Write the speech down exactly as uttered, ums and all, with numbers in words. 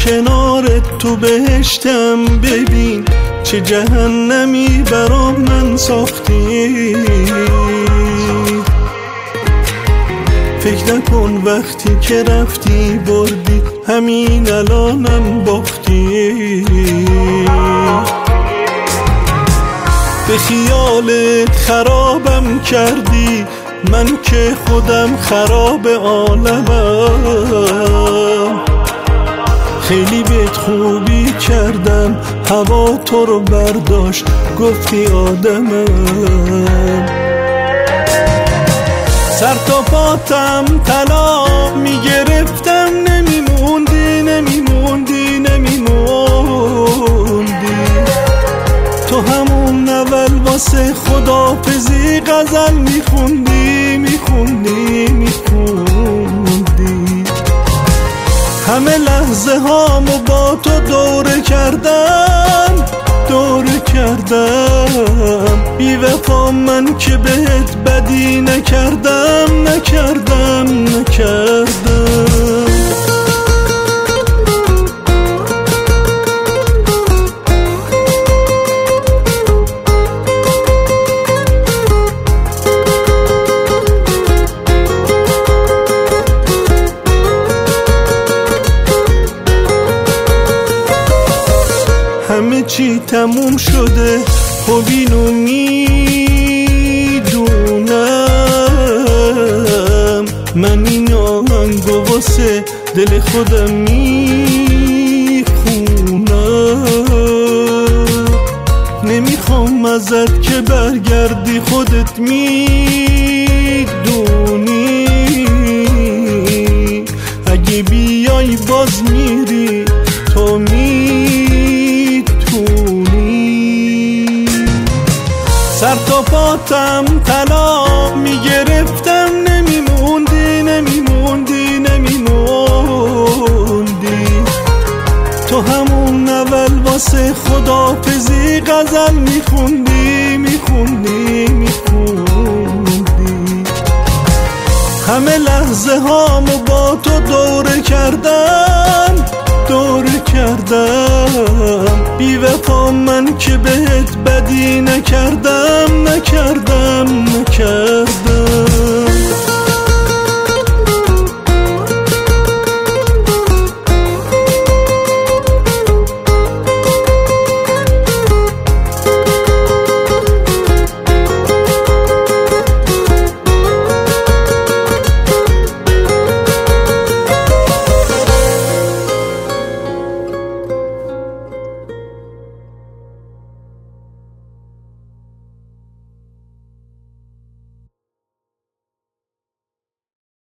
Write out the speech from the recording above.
کنارت تو بهشتم، ببین چه جهنمی برام من ساختی. فکر نکن وقتی که رفتی بردی، همین الانم باختی. به خیالت خرابم کردی، من که خودم خراب عالمم. خیلی بهت خوبی کردم، هوا تو رو برداشت گفتی آدمم. سر تا پاتم طلا میگرفتم، نمیموندی نمیموندی نمیموندی. تو همون اول واسه خدافزی غزل میخوندی میخوندی میخوندی. همه لحظه هامو با تو دوره کردم دوره کردم. بی وفا من که بهت بدی نکردم نکردم نکردم. همه چی تموم شده، خب اینو میدونم. من این آهنگو واسه دل خودم میخونم. نمیخوام ازت که برگردی، خودت میدونی. اگه بیای باز میری تو میدونی. سر تا پاتم طلا میگرفتم، نمیموندی نمیموندی نمیموندی. تو همون اول واسه خدافزی غزل میخوندی میخوندی میخوندی. همه لحظه هامو با تو دوره کردم دوره کردم. بی وفا من که بهت بدی نکردم نکردم.